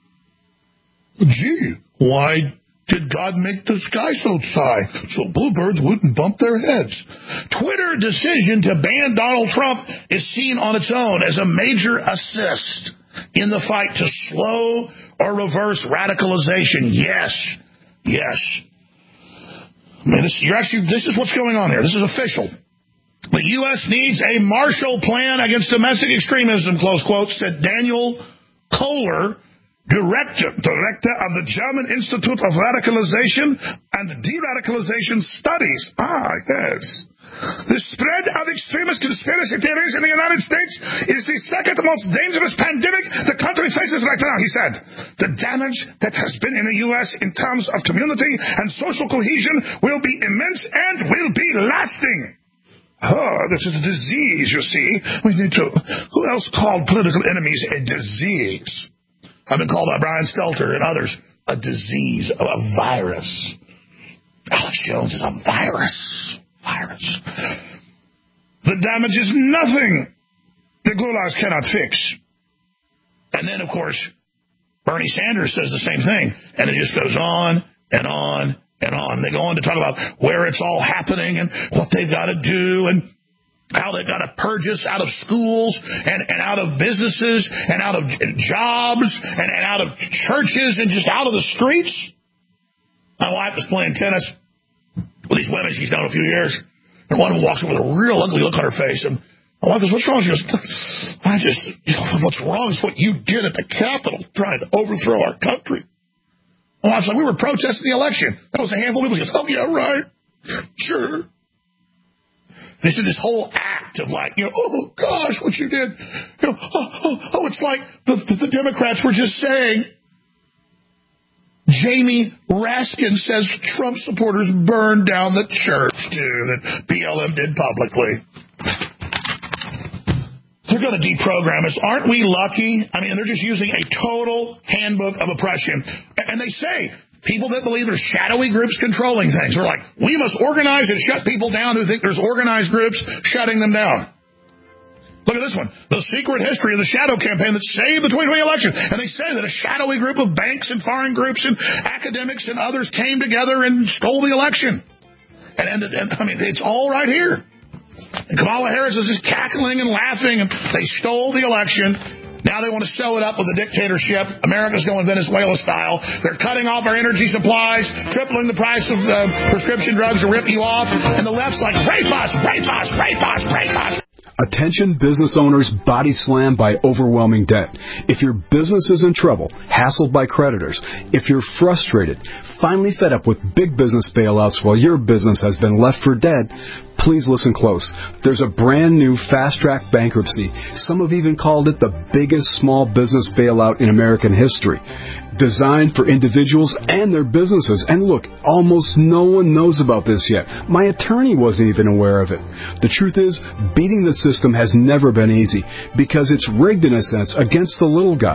Gee, why did God make the sky so high? So bluebirds wouldn't bump their heads. Twitter decision to ban Donald Trump is seen on its own as a major assist in the fight to slow or reverse radicalization. Yes, yes. I mean, this, you're actually, this is what's going on here. This is official. The U S needs a Marshall Plan against domestic extremism, close quote, said Daniel Kohler, Director, director of the German Institute of Radicalization and De-Radicalization Studies. Ah, yes. The spread of extremist conspiracy theories in the United States is the second most dangerous pandemic the country faces right now, he said. The damage that has been in the U S in terms of community and social cohesion will be immense and will be lasting. Oh, this is a disease, you see. We need to... Who else called political enemies a disease? I've been called by Brian Stelter and others a disease, a virus. Alex Jones is a virus. Virus. The damage is nothing the gulags cannot fix. And then, of course, Bernie Sanders says the same thing, and it just goes on and on and on. They go on to talk about where it's all happening and what they've got to do and how they've got to purge us out of schools and, and out of businesses and out of jobs and, and out of churches and just out of the streets. My wife was playing tennis with these women she's known a few years, and one of them walks in with a real ugly look on her face. And my wife goes, what's wrong? She goes, I just, you know, what's wrong is what you did at the Capitol trying to overthrow our country. My wife's like, we were protesting the election. That was a handful of people. She goes, oh, yeah, right. Sure. This is this whole act of like, you know, oh, gosh, what you did. You know, oh, oh, oh, it's like the, the, the Democrats were just saying. Jamie Raskin says Trump supporters burned down the church, too, that B L M did publicly. They're going to deprogram us. Aren't we lucky? I mean, they're just using a total handbook of oppression. And they say, people that believe there's shadowy groups controlling things. We're like, we must organize and shut people down who think there's organized groups shutting them down. Look at this one. The secret history of the shadow campaign that saved the twenty twenty election. And they say that a shadowy group of banks and foreign groups and academics and others came together and stole the election. And, and, and I mean, it's all right here. And Kamala Harris is just cackling and laughing. And they stole the election. Now they want to sew it up with a dictatorship. America's going Venezuela style. They're cutting off our energy supplies, tripling the price of uh, prescription drugs to rip you off. And the left's like, rape us, rape us, rape us, rape us. Attention business owners body slammed by overwhelming debt. If your business is in trouble, hassled by creditors, if you're frustrated, finally fed up with big business bailouts while your business has been left for dead, please listen close. There's a brand new fast-track bankruptcy. Some have even called it the biggest small business bailout in American history. Designed for individuals and their businesses. And look, almost no one knows about this yet. My attorney wasn't even aware of it. The truth is, beating the system has never been easy because it's rigged in a sense against the little guy.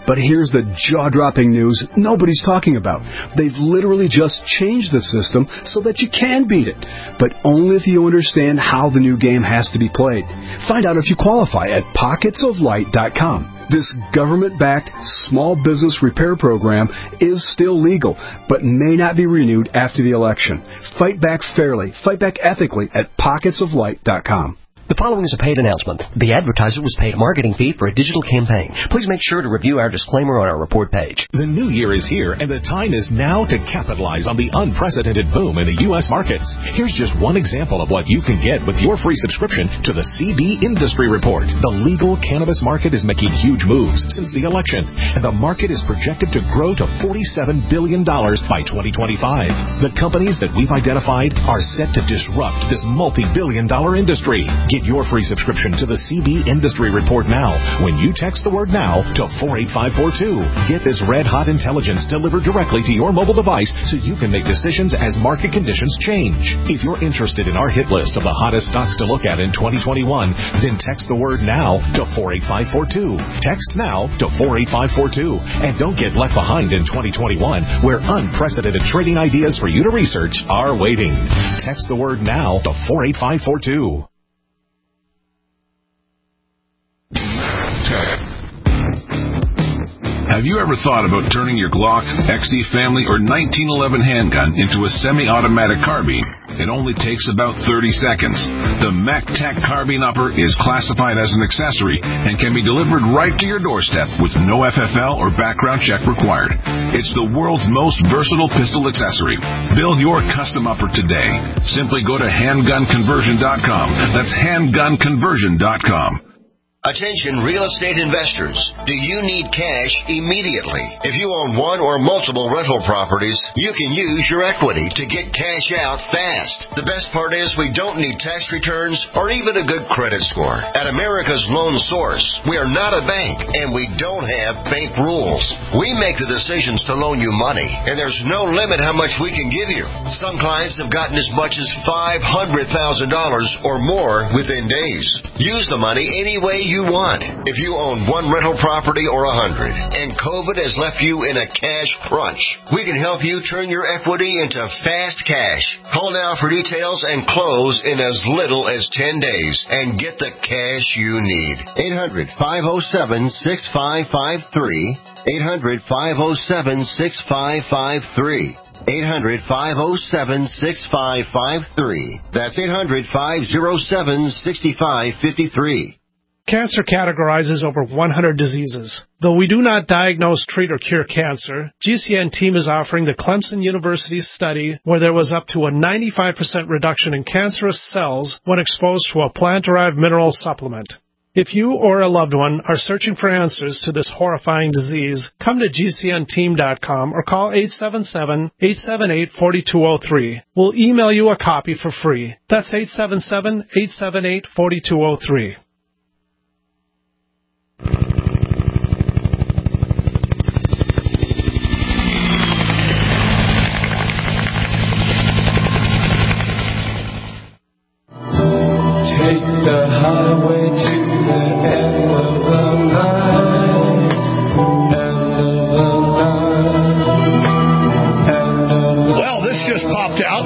But here's the jaw-dropping news nobody's talking about. They've literally just changed the system so that you can beat it, but only if you understand how the new game has to be played. Find out if you qualify at pockets of light dot com. This government-backed small business repair program is still legal, but may not be renewed after the election. Fight back fairly, fight back ethically at pockets of light dot com. The following is a paid announcement. The advertiser was paid a marketing fee for a digital campaign. Please make sure to review our disclaimer on our report page. The new year is here, and the time is now to capitalize on the unprecedented boom in the U S markets. Here's just one example of what you can get with your free subscription to the C B Industry Report. The legal cannabis market is making huge moves since the election, and the market is projected to grow to forty-seven billion dollars by twenty twenty-five. The companies that we've identified are set to disrupt this multi-billion dollar industry. Get your free subscription to the C B Industry Report now when you text the word NOW to four eight five four two. Get this red-hot intelligence delivered directly to your mobile device so you can make decisions as market conditions change. If you're interested in our hit list of the hottest stocks to look at in twenty twenty-one, then text the word NOW to four eight five four two. Text NOW to four eight five four two. And don't get left behind in twenty twenty-one, where unprecedented trading ideas for you to research are waiting. Text the word NOW to four eight five four two. Have you ever thought about turning your Glock, X D Family, or nineteen eleven handgun into a semi-automatic carbine? It only takes about thirty seconds. The MacTac Carbine Upper is classified as an accessory and can be delivered right to your doorstep with no F F L or background check required. It's the world's most versatile pistol accessory. Build your custom upper today. Simply go to handgun conversion dot com. That's handgun conversion dot com. Attention real estate investors. Do you need cash immediately? If you own one or multiple rental properties, you can use your equity to get cash out fast. The best part is we don't need tax returns or even a good credit score. At America's Loan Source, we are not a bank and we don't have bank rules. We make the decisions to loan you money, and there's no limit how much we can give you. Some clients have gotten as much as five hundred thousand dollars or more within days. Use the money any way you you want. If you own one rental property or a hundred, and COVID has left you in a cash crunch, we can help you turn your equity into fast cash. Call now for details and close in as little as ten days and get the cash you need. eight hundred, five oh seven, six five five three. eight hundred, five oh seven, six five five three. eight hundred, five oh seven, six five five three. That's eight hundred, five oh seven, six five five three. Cancer categorizes over one hundred diseases. Though we do not diagnose, treat, or cure cancer, G C N team is offering the Clemson University study where there was up to a ninety-five percent reduction in cancerous cells when exposed to a plant-derived mineral supplement. If you or a loved one are searching for answers to this horrifying disease, come to G C N team dot com or call eight seven seven, eight seven eight, four two zero three. We'll email you a copy for free. That's eight seven seven, eight seven eight, four two zero three. The highway to the end of the line, end of the line, end of the Well, this just popped out.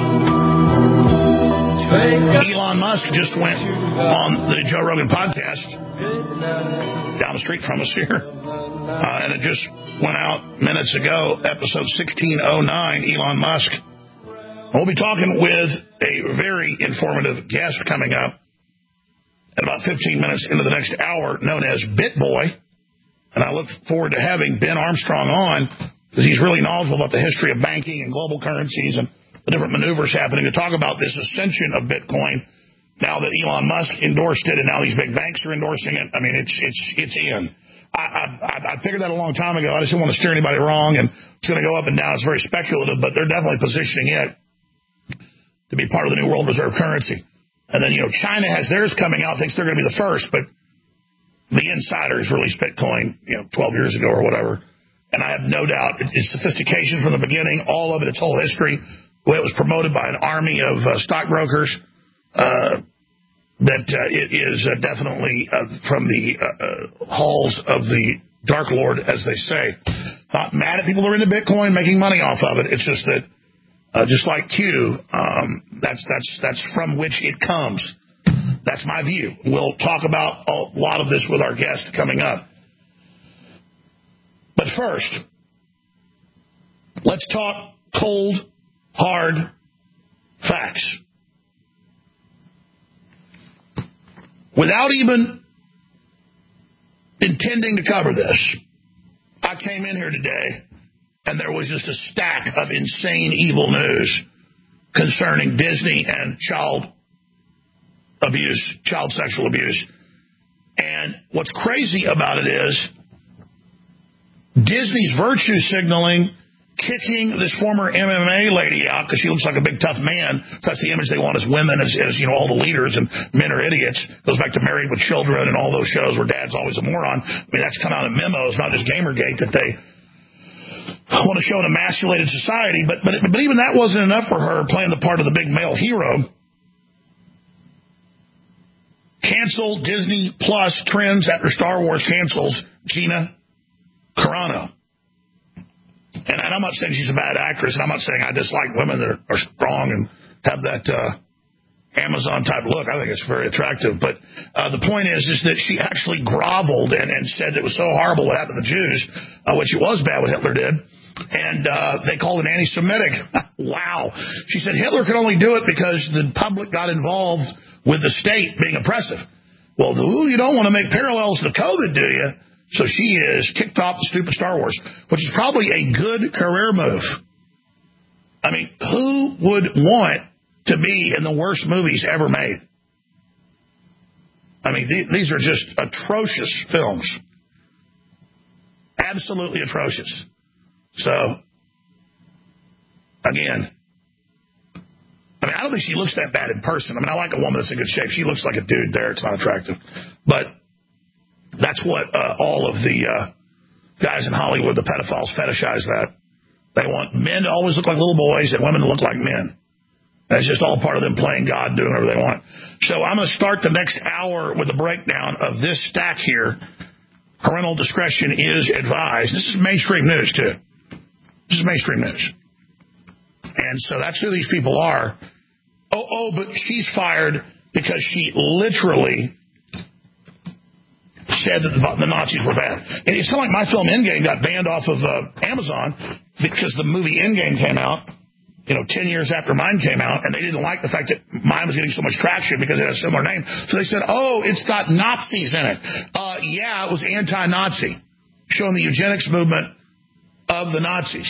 Elon Musk just went on the Joe Rogan podcast down the street from us here. Uh, and it just went out minutes ago, episode sixteen oh nine, Elon Musk. We'll be talking with a very informative guest coming up at about fifteen minutes into the next hour, known as BitBoy. And I look forward to having Ben Armstrong on because he's really knowledgeable about the history of banking and global currencies and the different maneuvers happening to talk about this ascension of Bitcoin now that Elon Musk endorsed it and now these big banks are endorsing it. I mean, it's it's it's in. I, I, I figured that a long time ago. I just didn't want to steer anybody wrong, and it's going to go up and down. It's very speculative, but they're definitely positioning it to be part of the new world reserve currency. And then, you know, China has theirs coming out, thinks they're going to be the first, but the insiders released Bitcoin, you know, twelve years ago or whatever. And I have no doubt it's sophistication from the beginning, all of it, its whole history, the way it was promoted by an army of uh, stockbrokers, uh, that uh, it is uh, definitely uh, from the uh, uh, halls of the Dark Lord, as they say. Not mad at people who are into Bitcoin making money off of it. It's just that, uh, just like Q, um, that's that's that's from which it comes. That's my view. We'll talk about a lot of this with our guest coming up. But first, let's talk cold, hard facts. Without even intending to cover this, I came in here today and there was just a stack of insane, evil news concerning Disney and child abuse, child sexual abuse. And what's crazy about it is Disney's virtue signaling, kicking this former M M A lady out because she looks like a big tough man. That's the image they want as women, as, as you know, all the leaders, and men are idiots. Goes back to Married with Children and all those shows where dad's always a moron. I mean, that's come out in memos, not just Gamergate, that they want to show an emasculated society. But but but even that wasn't enough for her, playing the part of the big male hero. Cancel Disney Plus trends after Star Wars cancels Gina Carano. And I'm not saying she's a bad actress, and I'm not saying I dislike women that are, are strong and have that uh, Amazon-type look. I think it's very attractive. But uh, the point is is that she actually groveled and, and said it was so horrible what happened to the Jews, uh, which it was bad what Hitler did. And uh, they called it anti-Semitic. Wow. She said Hitler could only do it because the public got involved with the state being oppressive. Well, ooh, you don't want to make parallels to COVID, do you? So she is kicked off the stupid Star Wars, which is probably a good career move. I mean, who would want to be in the worst movies ever made? I mean, th- these are just atrocious films. Absolutely atrocious. So, again, I mean, I don't think she looks that bad in person. I mean, I like a woman that's in good shape. She looks like a dude there. It's not attractive. But that's what uh, all of the uh, guys in Hollywood, the pedophiles, fetishize that. They want men to always look like little boys and women to look like men. That's just all part of them playing God and doing whatever they want. So I'm going to start the next hour with a breakdown of this stack here. Parental discretion is advised. This is mainstream news, too. This is mainstream news. And so that's who these people are. Oh, oh, but she's fired because she literally said that the, the Nazis were bad. And it's kind of like my film Endgame got banned off of uh, Amazon because the movie Endgame came out, you know, ten years after mine came out, and they didn't like the fact that mine was getting so much traction because it had a similar name. So they said, oh, it's got Nazis in it. Uh, yeah, it was anti-Nazi, showing the eugenics movement of the Nazis.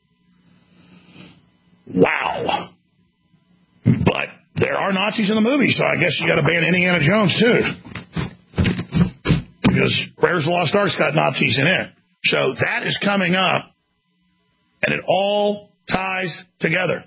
Wow. But there are Nazis in the movie, so I guess you got to ban Indiana Jones, too. Because Raiders of the Lost Ark's got Nazis in it. So that is coming up, and it all ties together.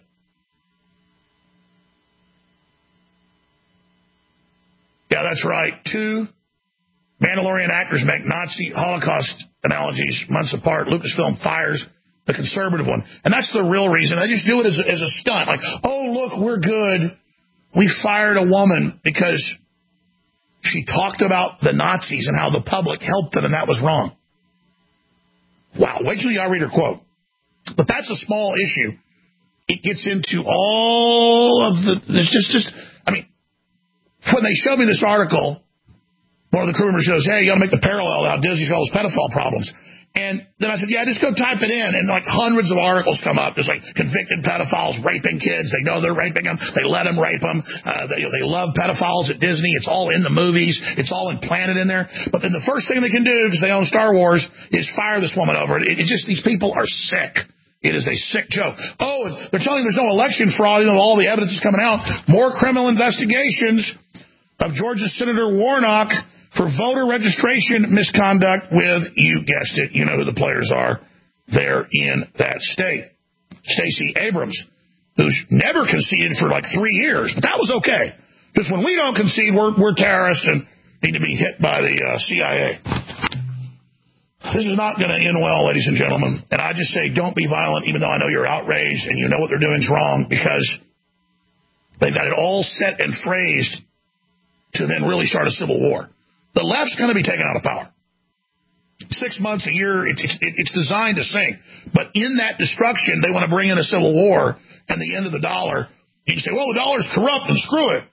Yeah, that's right. Two Mandalorian actors make Nazi Holocaust analogies months apart. Lucasfilm fires the conservative one. And that's the real reason. They just do it as a, as a stunt. Like, oh, look, we're good. We fired a woman because she talked about the Nazis and how the public helped them, and that was wrong. Wow, wait till y'all read her quote. But that's a small issue. It gets into all of the, there's just, just, I mean, when they showed me this article, one of the crew members goes, hey, you got to make the parallel how Disney's got all those pedophile problems. And then I said, yeah, just go type it in. And like hundreds of articles come up, just like convicted pedophiles raping kids. They know they're raping them. They let them rape them. Uh, they, they love pedophiles at Disney. It's all in the movies. It's all implanted in there. But then the first thing they can do, because they own Star Wars, is fire this woman over it. It, it just, these people are sick. It is a sick joke. Oh, and they're telling you there's no election fraud. You know, all the evidence is coming out. More criminal investigations of Georgia Senator Warnock for voter registration misconduct with, you guessed it, you know who the players are there in that state. Stacey Abrams, who's never conceded for like three years, but that was okay. Because when we don't concede, we're, we're terrorists and need to be hit by the uh, C I A. This is not going to end well, ladies and gentlemen. And I just say don't be violent, even though I know you're outraged and you know what they're doing is wrong, because they've got it all set and phrased to then really start a civil war. The left's going to be taken out of power. six months, a year, it's, it's, it's designed to sink. But in that destruction, they want to bring in a civil war and the end of the dollar. You can say, well, the dollar's corrupt and screw it.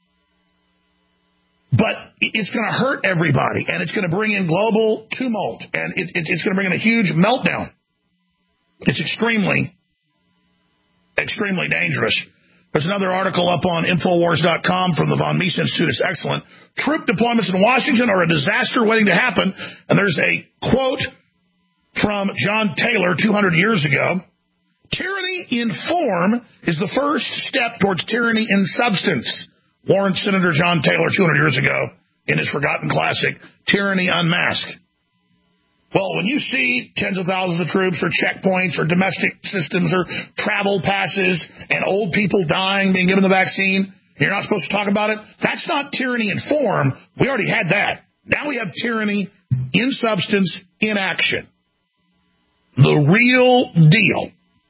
But it's going to hurt everybody, and it's going to bring in global tumult, and it, it, it's going to bring in a huge meltdown. It's extremely, extremely dangerous. There's another article up on Infowars dot com from the Von Mises Institute. It's excellent. Troop deployments in Washington are a disaster waiting to happen. And there's a quote from John Taylor two hundred years ago. Tyranny in form is the first step towards tyranny in substance. Warned Senator John Taylor two hundred years ago in his forgotten classic, Tyranny Unmasked. Well, when you see tens of thousands of troops or checkpoints or domestic systems or travel passes and old people dying, being given the vaccine, you're not supposed to talk about it, that's not tyranny in form. We already had that. Now we have tyranny in substance, in action. The real deal.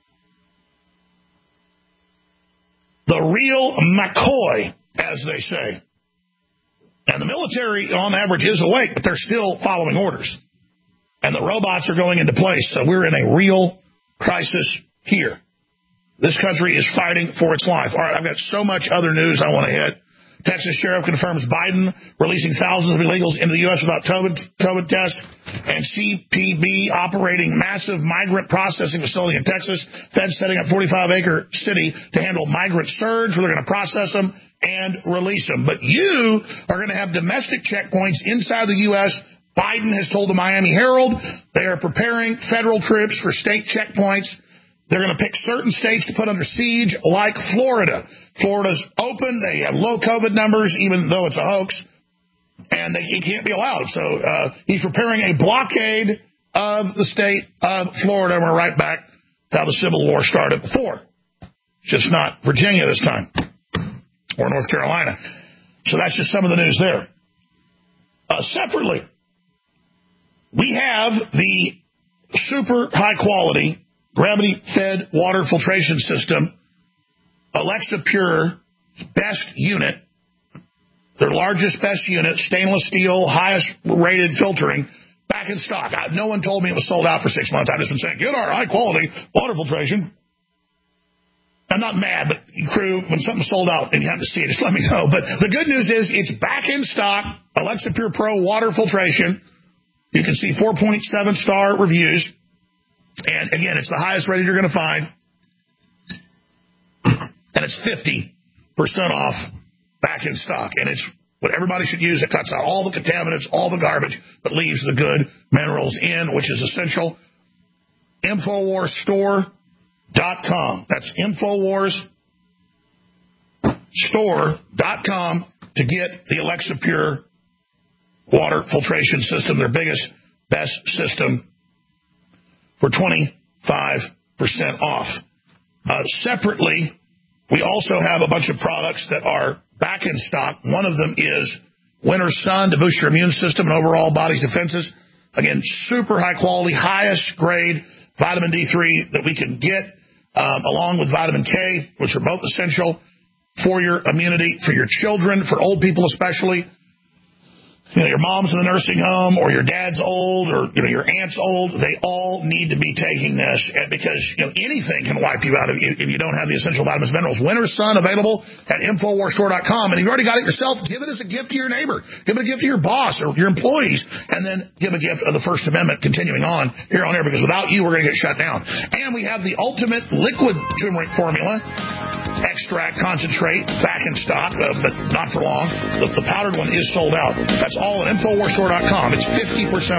The real McCoy, as they say. And the military, on average, is awake, but they're still following orders. And the robots are going into place. So we're in a real crisis here. This country is fighting for its life. All right, I've got so much other news I want to hit. Texas sheriff confirms Biden releasing thousands of illegals into the U S without COVID, COVID tests. And C P B operating massive migrant processing facility in Texas. Feds setting up forty-five acre city to handle migrant surge, where they're going to process them and release them. But you are going to have domestic checkpoints inside the U S Biden has told the Miami Herald they are preparing federal troops for state checkpoints. They're going to pick certain states to put under siege, like Florida. Florida's open. They have low COVID numbers, even though it's a hoax. And they, it can't be allowed. So uh, he's preparing a blockade of the state of Florida. And we're right back to how the Civil War started before. It's just not Virginia this time, or North Carolina. So that's just some of the news there. Uh, separately, we have the super high-quality, gravity-fed water filtration system, Alexa Pure, best unit, their largest, best unit, stainless steel, highest-rated filtering, back in stock. I, no one told me it was sold out for six months. I've just been saying, get our high-quality water filtration. I'm not mad, but crew, when something's sold out and you have to see it, just let me know. But the good news is it's back in stock, Alexa Pure Pro water filtration. You can see four point seven star reviews. And, again, it's the highest rated you're going to find. And it's fifty percent off, back in stock. And it's what everybody should use. It cuts out all the contaminants, all the garbage, but leaves the good minerals in, which is essential. Infowars Store dot com. That's Infowars Store dot com to get the Alexa Pure water filtration system, their biggest, best system, for twenty-five percent off. Uh, separately, we also have a bunch of products that are back in stock. One of them is Winter Sun to boost your immune system and overall body's defenses. Again, super high quality, highest grade vitamin D three that we can get, um, along with vitamin K, which are both essential for your immunity, for your children, for old people especially. You know, your mom's in the nursing home, or your dad's old, or you know your aunt's old. They all need to be taking this, because you know anything can wipe you out if you, if you don't have the essential vitamins and minerals. Winter Sun available at Infowars Store dot com, and if you've already got it yourself, give it as a gift to your neighbor, give it a gift to your boss or your employees, and then give a gift of the First Amendment. Continuing on here on air, because without you, we're going to get shut down. And we have the ultimate liquid turmeric formula. Extract concentrate back in stock, uh, but not for long. The, the powdered one is sold out. That's all at Infowars Store dot com. It's fifty percent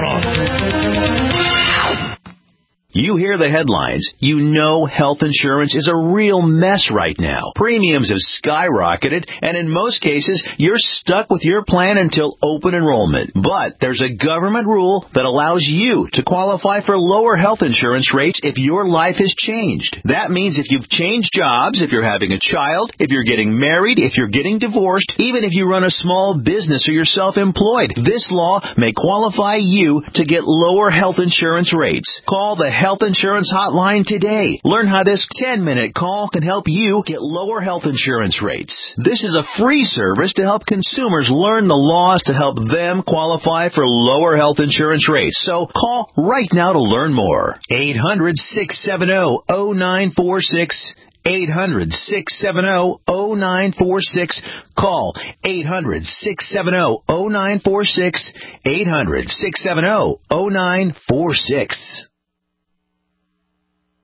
off. You hear the headlines. You know health insurance is a real mess right now. Premiums have skyrocketed, and in most cases, you're stuck with your plan until open enrollment. But there's a government rule that allows you to qualify for lower health insurance rates if your life has changed. That means if you've changed jobs, if you're having a child, if you're getting married, if you're getting divorced, even if you run a small business or you're self-employed, this law may qualify you to get lower health insurance rates. Call the Health Insurance Hotline today. Learn how this ten-minute call can help you get lower health insurance rates. This is a free service to help consumers learn the laws to help them qualify for lower health insurance rates. So call right now to learn more. eight hundred, six seven zero, zero nine four six. eight hundred, six seven zero, zero nine four six. Call eight hundred, six seven zero, zero nine four six. eight hundred, six seven zero, zero nine four six.